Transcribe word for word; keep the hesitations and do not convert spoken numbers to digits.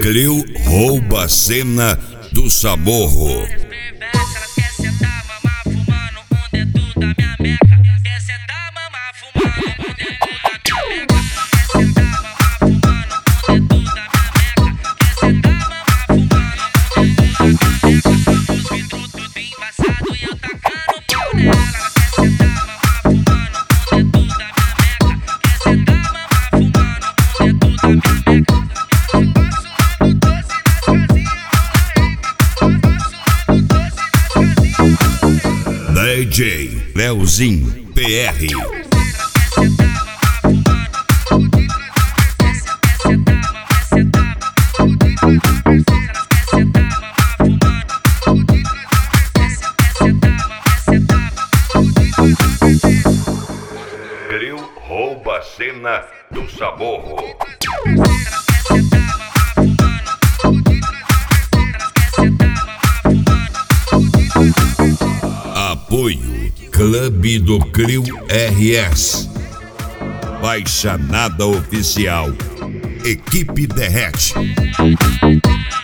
Creu rouba a cena do Samorro. D J Leozinho P R. Creu rouba a cena do Samorro. Apoio Clube do Creu R S. Baixanada Oficial. Equipe Derrete.